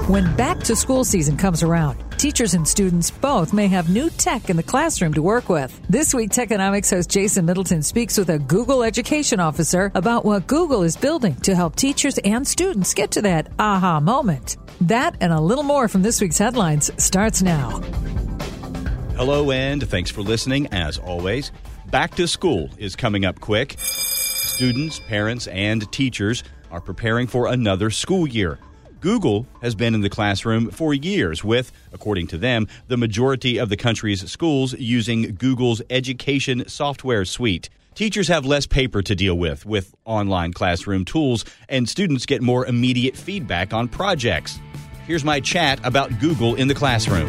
When back-to-school season comes around, teachers and students both may have new tech in the classroom to work with. This week, Techonomics host Jason Middleton speaks with a Google education officer about what Google is building to help teachers and students get to that aha moment. That and a little more from this week's headlines starts now. Hello, and thanks for listening. As always, back to school is coming up quick. Students, parents, and teachers are preparing for another school year. Google has been in the classroom for years with, according to them, the majority of the country's schools using Google's education software suite. Teachers have less paper to deal with online classroom tools, and students get more immediate feedback on projects. Here's my chat about Google in the classroom.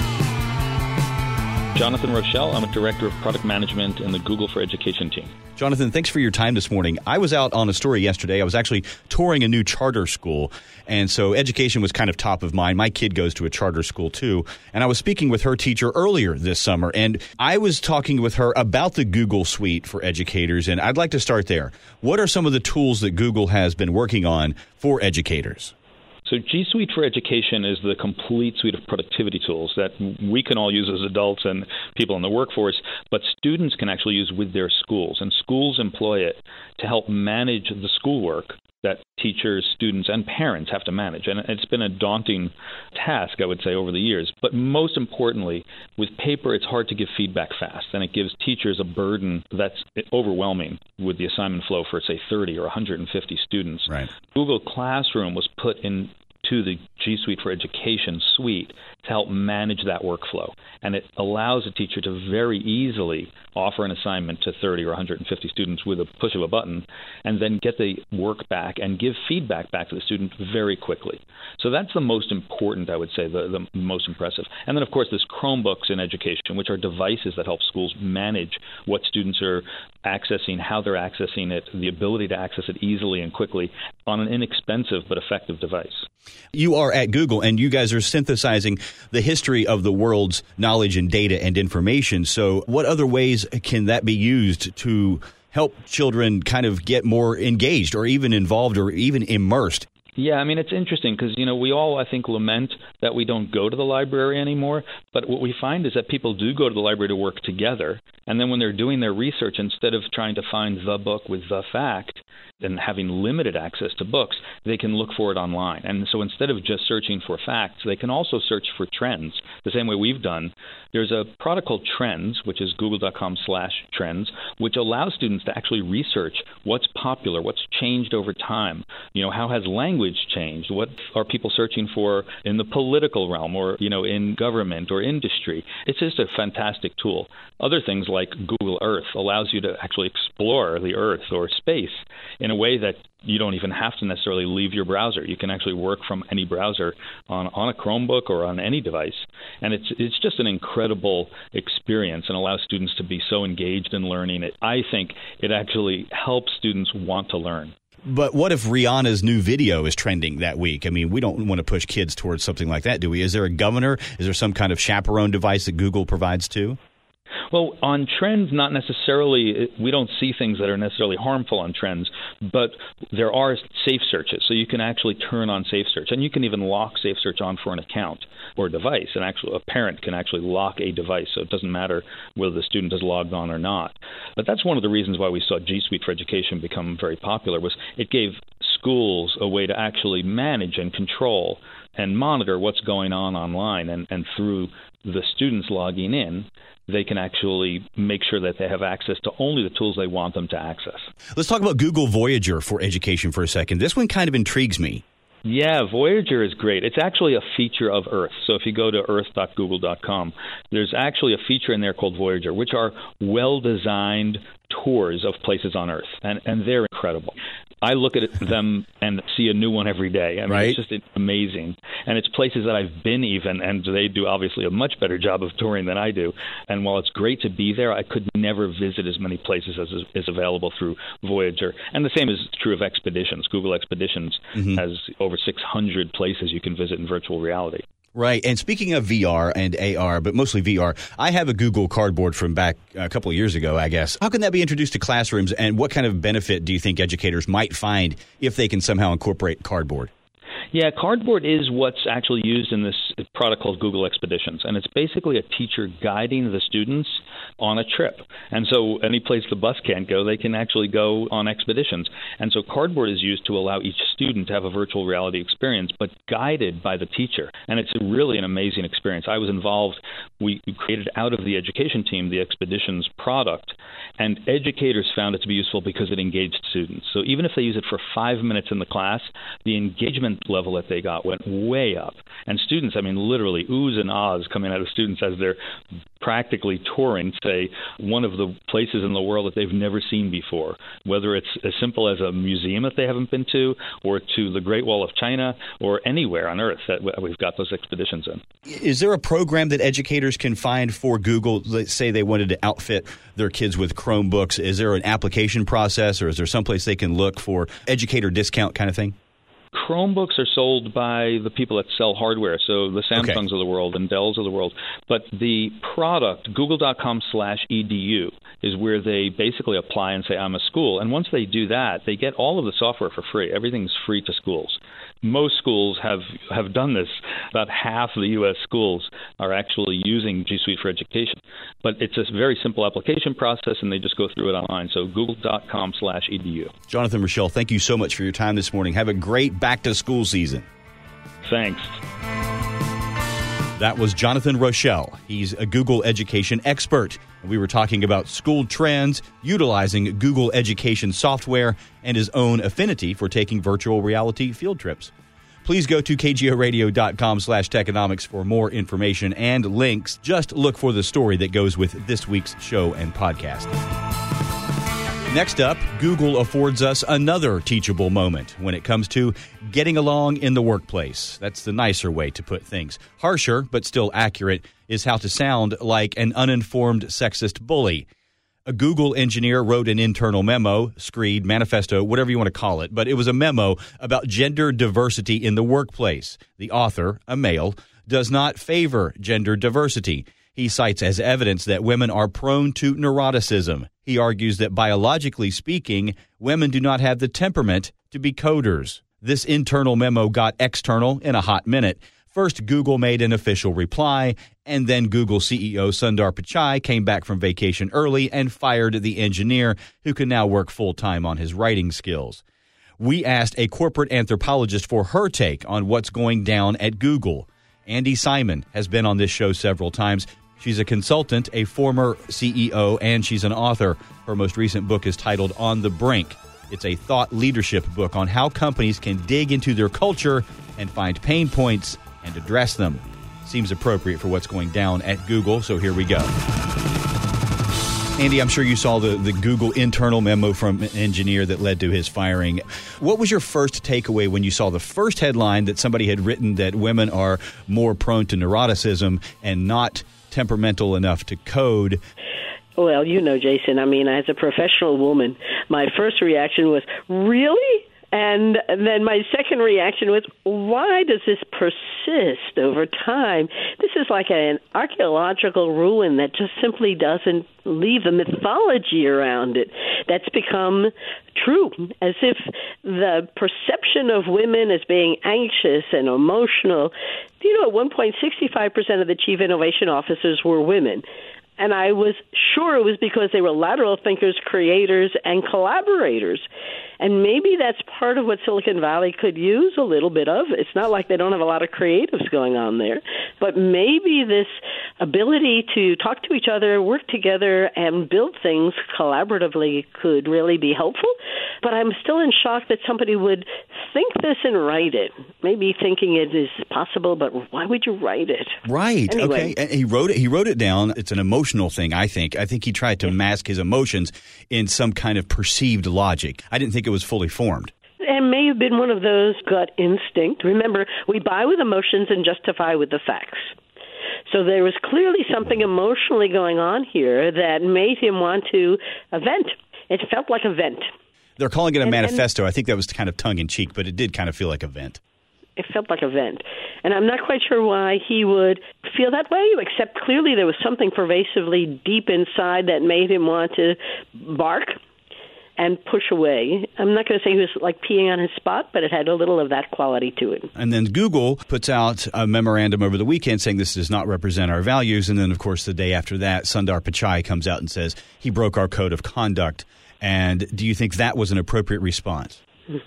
Jonathan Rochelle. I'm a director of product management in the Google for Education team. Jonathan, thanks for your time this morning. I was out on a story yesterday. I was actually touring a new charter school, and so education was kind of top of mind. My kid goes to a charter school too, and I was speaking with her teacher earlier this summer, and I was talking with her about the Google Suite for educators, and I'd like to start there. What are some of the tools that Google has been working on for educators? So G Suite for Education is the complete suite of productivity tools that we can all use as adults and people in the workforce, but students can actually use with their schools. And schools employ it to help manage the schoolwork that teachers, students, and parents have to manage. And it's been a daunting task, I would say, over the years. But most importantly, with paper, it's hard to give feedback fast, and it gives teachers a burden that's overwhelming with the assignment flow for, say, 30 or 150 students. Right. Google Classroom was put into the G Suite for Education suite to help manage that workflow. And it allows a teacher to very easily offer an assignment to 30 or 150 students with a push of a button, and then get the work back and give feedback back to the student very quickly. So that's the most important, I would say, the most impressive. And then, of course, there's Chromebooks in education, which are devices that help schools manage what students are accessing, how they're accessing it, the ability to access it easily and quickly on an inexpensive but effective device. You are at Google, and you guys are synthesizing the history of the world's knowledge and data and information. So what other ways can that be used to help children kind of get more engaged or even involved or even immersed? Yeah, I mean, it's interesting because, we all, I think, lament that we don't go to the library anymore. But what we find is that people do go to the library to work together. And then when they're doing their research, instead of trying to find the book with the fact and having limited access to books, they can look for it online. And so instead of just searching for facts, they can also search for trends, the same way we've done. There's a product called Trends, which is google.com/trends, which allows students to actually research what's popular, what's changed over time. How has language changed? What are people searching for in the political realm or, in government or industry? It's just a fantastic tool. Other things like Google Earth allows you to actually explore the Earth or space in a way that you don't even have to necessarily leave your browser. You can actually work from any browser on a Chromebook or on any device. And it's just an incredible experience and allows students to be so engaged in learning. I think it actually helps students want to learn. But what if Rihanna's new video is trending that week? I mean, we don't want to push kids towards something like that, do we? Is there a governor? Is there some kind of chaperone device that Google provides too? Well, on Trends, not necessarily. We don't see things that are necessarily harmful on Trends, but there are safe searches. So you can actually turn on safe search, and you can even lock safe search on for an account or a device. And actually, a parent can actually lock a device, so it doesn't matter whether the student is logged on or not. But that's one of the reasons why we saw G Suite for Education become very popular, was it gave schools a way to actually manage and control and monitor what's going on online, and through the students logging in, they can actually make sure that they have access to only the tools they want them to access. Let's talk about Google Voyager for education for a second. This one kind of intrigues me. Yeah, Voyager is great. It's actually a feature of Earth. So if you go to earth.google.com, there's actually a feature in there called Voyager, which are well-designed tours of places on Earth, and they're incredible. I look at them and see a new one every day. I mean, right? It's just amazing. And it's places that I've been even, and they do obviously a much better job of touring than I do. And while it's great to be there, I could never visit as many places as is available through Voyager. And the same is true of Expeditions. Google Expeditions has over 600 places you can visit in virtual reality. Right. And speaking of VR and AR, but mostly VR, I have a Google Cardboard from back a couple of years ago, I guess. How can that be introduced to classrooms, and what kind of benefit do you think educators might find if they can somehow incorporate Cardboard? Yeah, Cardboard is what's actually used in this product called Google Expeditions, and it's basically a teacher guiding the students on a trip. And so any place the bus can't go, they can actually go on expeditions. And so Cardboard is used to allow each student to have a virtual reality experience, but guided by the teacher. And it's really an amazing experience. I was involved. We created out of the education team the Expeditions product, and educators found it to be useful because it engaged students. So even if they use it for 5 minutes in the class, the engagement level that they got went way up. And students, I mean, literally oohs and ahs coming out of students as they're practically touring, say, one of the places in the world that they've never seen before, whether it's as simple as a museum that they haven't been to, or to the Great Wall of China, or anywhere on Earth that we've got those expeditions in. Is there a program that educators can find for Google? Let's say they wanted to outfit their kids with Chromebooks. Is there an application process, or is there someplace they can look for educator discount kind of thing? Chromebooks are sold by the people that sell hardware, so the Samsungs of the world and Dells of the world. But the product, google.com/edu, is where they basically apply and say, I'm a school. And once they do that, they get all of the software for free. Everything's free to schools. Most schools have done this. About half of the U.S. schools are actually using G Suite for Education. But it's a very simple application process, and they just go through it online. So google.com/edu. Jonathan Rochelle, thank you so much for your time this morning. Have a great back-to-school season. Thanks. That was Jonathan Rochelle. He's a Google education expert. We were talking about school trends, utilizing Google education software, and his own affinity for taking virtual reality field trips. Please go to kgoradio.com/Techonomics for more information and links. Just look for the story that goes with this week's show and podcast. Next up, Google affords us another teachable moment when it comes to getting along in the workplace. That's the nicer way to put things. Harsher, but still accurate, is how to sound like an uninformed sexist bully. A Google engineer wrote an internal memo, screed, manifesto, whatever you want to call it, but it was a memo about gender diversity in the workplace. The author, a male, does not favor gender diversity. He cites as evidence that women are prone to neuroticism. He argues that biologically speaking, women do not have the temperament to be coders. This internal memo got external in a hot minute. First, Google made an official reply, and then Google CEO Sundar Pichai came back from vacation early and fired the engineer, who can now work full-time on his writing skills. We asked a corporate anthropologist for her take on what's going down at Google. Andy Simon has been on this show several times. She's a consultant, a former CEO, and she's an author. Her most recent book is titled On the Brink. It's a thought leadership book on how companies can dig into their culture and find pain points and address them. Seems appropriate for what's going down at Google, so here we go. Andy, I'm sure you saw the Google internal memo from an engineer that led to his firing. What was your first takeaway when you saw the first headline that somebody had written that women are more prone to neuroticism and not temperamental enough to code? Well, you know, Jason, I mean, as a professional woman, my first reaction was, really? And then my second reaction was, why does this persist over time? This is like an archaeological ruin that just simply doesn't leave the mythology around it. That's become true, as if the perception of women as being anxious and emotional. You know, at one point, 65% of the chief innovation officers were women. And I was sure it was because they were lateral thinkers, creators, and collaborators. And maybe that's part of what Silicon Valley could use a little bit of. It's not like they don't have a lot of creatives going on there. But maybe this ability to talk to each other, work together, and build things collaboratively could really be helpful. But I'm still in shock that somebody would think this and write it. Maybe thinking it is possible, but why would you write it? Right. Anyway. Okay. And he wrote it down. It's an emotional thing, I think. I think he tried to mask his emotions in some kind of perceived logic. I didn't think it was fully formed. And may have been one of those gut instinct. Remember, we buy with emotions and justify with the facts. So there was clearly something emotionally going on here that made him want to vent. It felt like a vent. They're calling it a manifesto. I think that was kind of tongue-in-cheek, but it did kind of feel like a vent. It felt like a vent. And I'm not quite sure why he would feel that way, except clearly there was something pervasively deep inside that made him want to bark. and push away. I'm not going to say he was like peeing on his spot, but it had a little of that quality to it. And then Google puts out a memorandum over the weekend saying this does not represent our values. And then, of course, the day after that, Sundar Pichai comes out and says he broke our code of conduct. And do you think that was an appropriate response?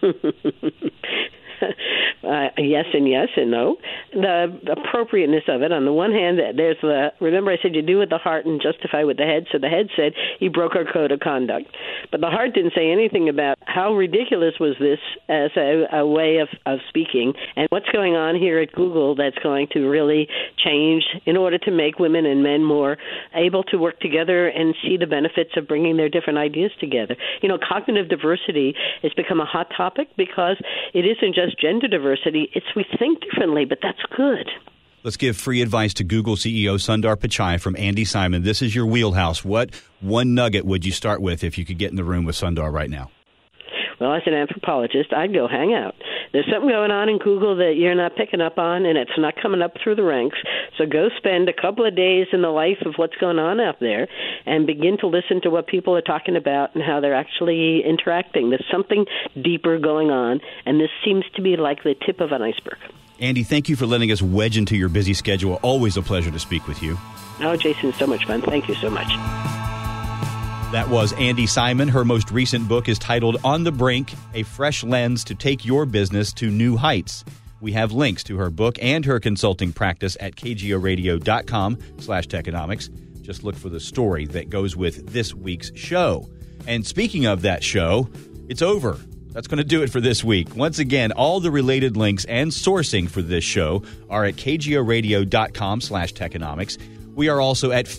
Yes and yes and no. The appropriateness of it, on the one hand, remember I said you do with the heart and justify with the head, so the head said he broke our code of conduct. But the heart didn't say anything about how ridiculous was this as a way of speaking, and what's going on here at Google that's going to really change in order to make women and men more able to work together and see the benefits of bringing their different ideas together. You know, cognitive diversity has become a hot topic because it isn't just gender diversity. It's we think differently, but that's good. Let's give free advice to Google CEO Sundar Pichai from Andy Simon. This is your wheelhouse. What one nugget would you start with if you could get in the room with Sundar right now? Well, as an anthropologist, I'd go hang out. There's something going on in Google that you're not picking up on, and it's not coming up through the ranks. So go spend a couple of days in the life of what's going on out there and begin to listen to what people are talking about and how they're actually interacting. There's something deeper going on, and this seems to be like the tip of an iceberg. Andy, thank you for letting us wedge into your busy schedule. Always a pleasure to speak with you. Oh, Jason, so much fun. Thank you so much. That was Andy Simon. Her most recent book is titled On the Brink, A Fresh Lens to Take Your Business to New Heights. We have links to her book and her consulting practice at kgoradio.com/techonomics. Just look for the story that goes with this week's show. And speaking of that show, it's over. That's going to do it for this week. Once again, all the related links and sourcing for this show are at kgoradio.com/techonomics. We are also at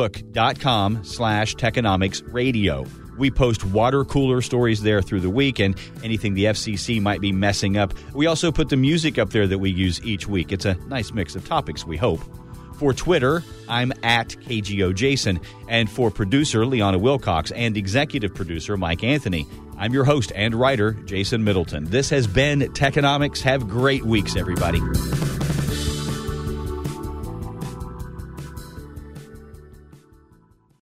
facebook.com/techonomicsradio. We post water cooler stories there through the week and anything the FCC might be messing up. We also put the music up there that we use each week. It's a nice mix of topics, we hope. For Twitter, I'm at KGOJason. And for producer Liana Wilcox and executive producer Mike Anthony, I'm your host and writer, Jason Middleton. This has been Techonomics. Have great weeks, everybody.